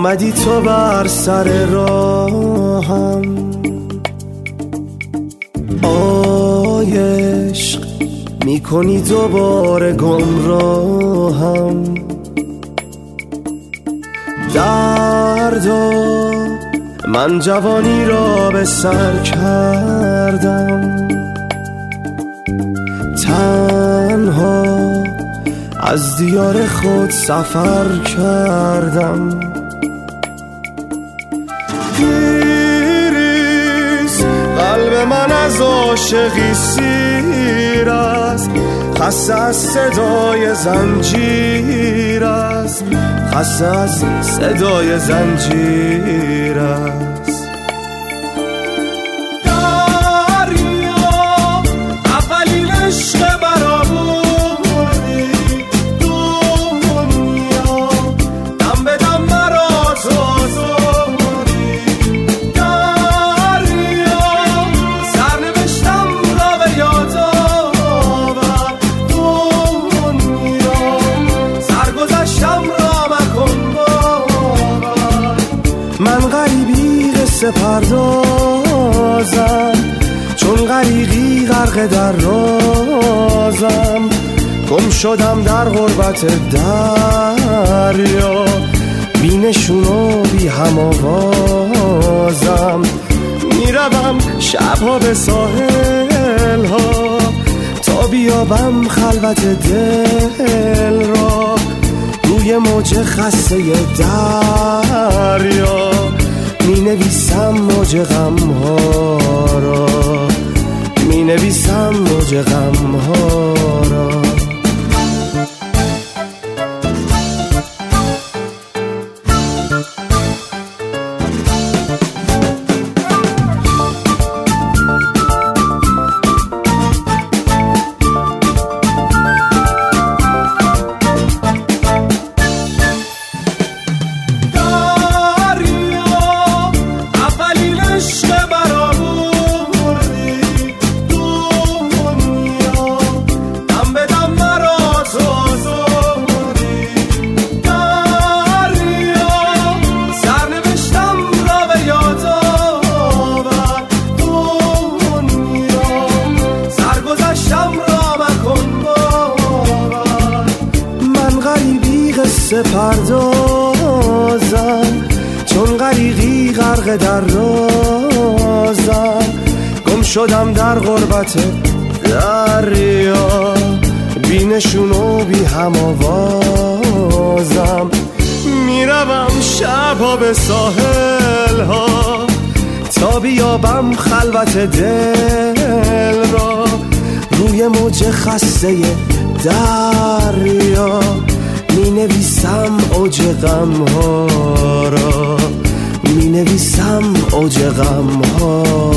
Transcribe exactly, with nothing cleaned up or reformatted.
آمدی تو بر سر راهم، آی عشق میکنی دوباره گمراهم. دردا من جوانی را به سر کردم، تنها از دیار خود سفر کردم. دیریز قلب من از عاشقی سیر است، خسته از صدای زنجیر است، خسته از صدای زنجیر است. دریا اولین عشق برآوردی دنیا، دم به دم مرا تو آزردی. دریا سرنوشتم را به یاد آور، دنیا سرگذشتم را مکن باور. من غریبی قصه پردازم، چون غریقی غرق در رازم. گم شدم در غربت دریا، بی نشون و بی هم آوازم. میروم شبها به ساحل ها تا بیابم خلوت دل را. روی موج خسته دریا می نویسم موج غم ها را، می نویسم موج غم ها را. پردازم چون غریقی غرق در رازم. گم شدم در غربت دریا، بی نشون و بی هم آوازم. میروم شبها به ساحل ها تا بیابم خلوت دل را. روی موج خسته دریا می نویسم اوج غم ها را، می نویسم اوج غم ها